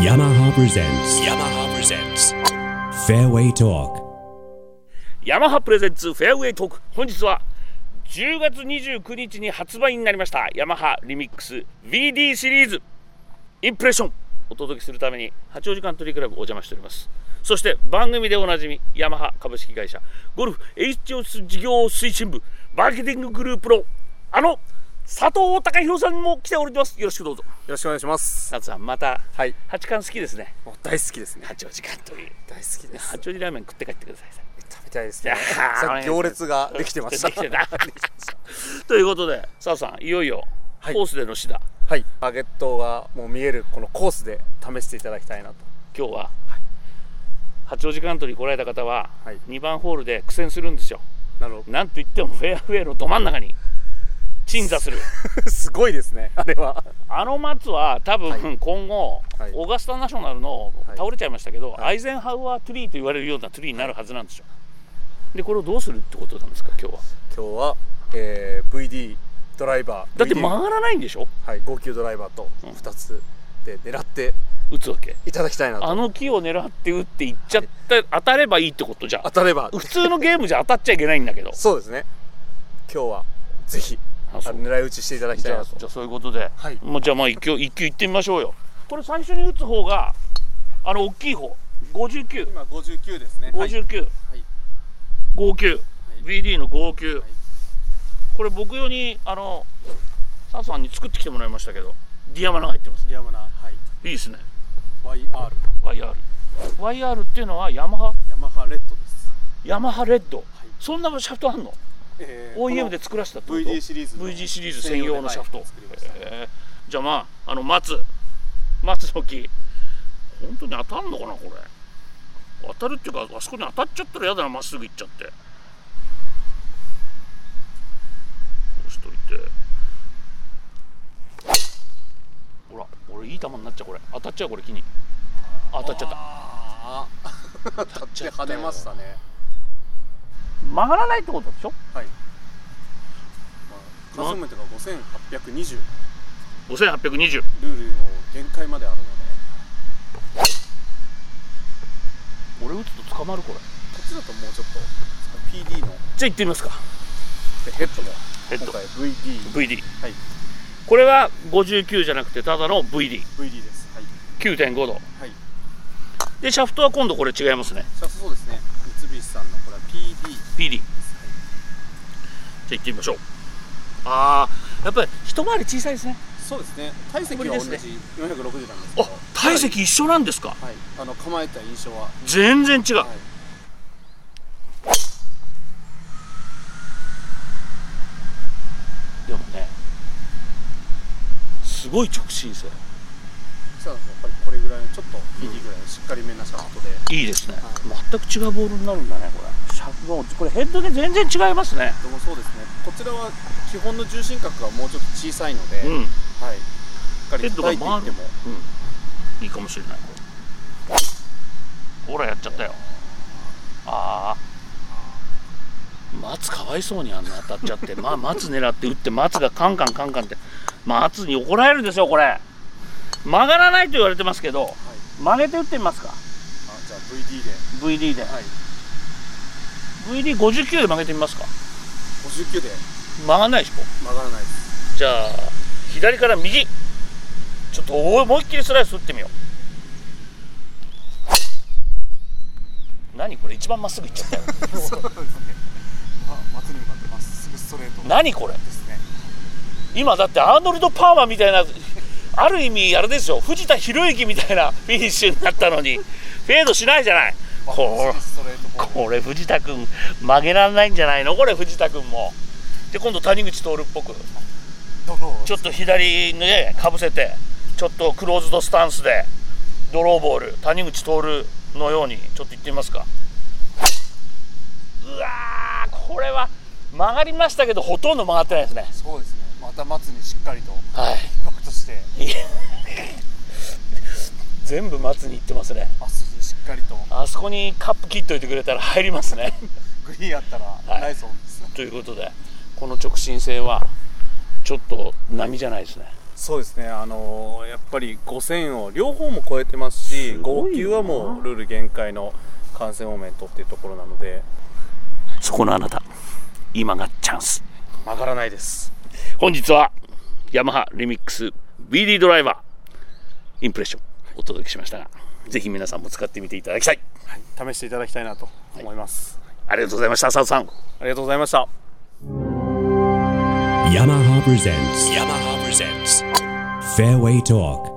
Yamaha presents Fairway Talk。 ヤマハプレゼンツフェアウェイトーク。本日は10月29日に発売になりましたヤマハリミックス VD シリーズインプレッションお届けするために八王子カントリークラブお邪魔しております。そして番組でおなじみヤマハ株式会社ゴルフ HOS 事業推進部マーケティンググループの佐藤貴弘さんも来ております。よろしくどうぞ。 よろしくお願いします。 佐藤さん、また、 はい、 八冠好きですね。 もう大好きですね。 八王子カントリー大好きです。 八王子ラーメン食って帰ってください。 食べたいですね。さっき行列ができてました。 ということで佐藤さん、いよいよコースでの指導、 はい、ターゲットがもう見えるこのコースで試していただきたいなと。 今日は、八王子カントリー来られた方は、2番ホールで苦戦するんですよ。 なるほど。 なんといってもフェアウェイのど真ん中に鎮座するすごいですね、あれは。 松は多分今後、オーガスタナショナルの倒れちゃいましたけど、アイゼンハウアートゥリーと言われるようなトゥリーになるはずなんですよ。でこれをどうするってことなんですか今日は。 VD ドライバーだって曲がらないんでしょ。 はい、号泣ドライバーと2つで狙って打つわけいただきたいなと。 あの木を狙って打っていっちゃった、当たればいいってことじゃ。 当たれば普通のゲームじゃ当たっちゃいけないんだけどそうですね。今日はぜひ狙い撃ちしていただきたいなと。 じゃあそういうことで、もうじゃあ一球行ってみましょうよ。これ最初に打つ方が大きい方59。 今59ですね。 59、号泣、BD の号泣、これ僕用に佐藤さんに作ってきてもらいましたけど、ディアマナが入ってます。 ディアマナ、はい、 いいですね。 YR っていうのはヤマハレッドです。 ヤマハレッド、そんなシャフトあんの？OEM で作らせたってこと？ VG シリーズ専用のシャフト。じゃあ松の木本当に当たるのかな。これ当たるっていうか、あそこに当たっちゃったら嫌だな、まっすぐ行っちゃって。こうしといて、ほら俺いい球になっちゃう。これ当たっちゃう。これ木に当たっちゃった。 当たって跳ねましたね。 曲がらないってことでしょ。 はい。数メートルが5820。 5820。 ルールの限界まであるので。 俺打つと捕まるこれ。こっちだともうちょっと PD の。 じゃあ行ってみますか。 でヘッドも。 ヘッド。 今回 VD。 はい。これは59じゃなくてただの VD。 VD です。はい。 9.5度。 はい。 でシャフトは今度これ違いますね。 シャフトそうですね。三菱さんのこれは PD。 じゃあ行ってみましょう。やっぱり一回り小さいですね。 そうですね。体積は同じ460なんですけど。 体積一緒なんですか。 はい。構えた印象は全然違う。でもね、すごい直進性。 やっぱりこれぐらいのちょっと PD ぐらいのしっかりめなシャフトで、 いいですね。全く違うボールになるんだね。これシャフト、これヘッドで全然違いますね。 でもそうですね。こちらは基本の重心角がもうちょっと小さいので、はい、しっかり叩いていってもいいかもしれない。ほらやっちゃったよ。松かわいそうに当たっちゃって松狙って打って松がカンカンって松に怒られるんですよ。これ曲がらないと言われてますけど、曲げて打ってみますか。 じゃあ VD で、 VD59 で曲げてみますか。 59で曲がんないでしょ。 曲がらないです。 じゃあ左から右、ちょっと思いっきりスライス打ってみよう。何これ一番まっすぐ行っちゃったよ。 そうですね。松に向かってまっすぐストレート。 何これですね。 今だってアーノルド・パーマみたいな、ある意味あれですよ、藤田博之みたいなフィニッシュになったのにフェードしないじゃない。これ藤田君曲げられないんじゃないのこれ。藤田君もで今度谷口徹っぽくちょっと左にねかぶせて、ちょっとクローズドスタンスでドローボール、谷口徹のようにちょっといってみますか。うわー、これは曲がりましたけどほとんど曲がってないですね。 そうですね。また松にしっかりとインパクトして全部松にいってますね。 しっかりとあそこにカップ切っといてくれたら入りますね。 グリーンあったらナイスオンです。 ということでこの直進性はちょっと波じゃないですね。 そうですね、やっぱり5000を両方も超えてますし、号泣はもうルール限界の完成モーメントっていうところなので、 そこのあなた、今がチャンス。 曲がらないです。 本日はヤマハリミックス BD ドライバーインプレッションお届けしましたが、ぜひ皆さんも使ってみていただきたい、 はい、試していただきたいなと思います、 ありがとうございました。佐藤さん、 ありがとうございました。 Yamaha presents Fairway Talk.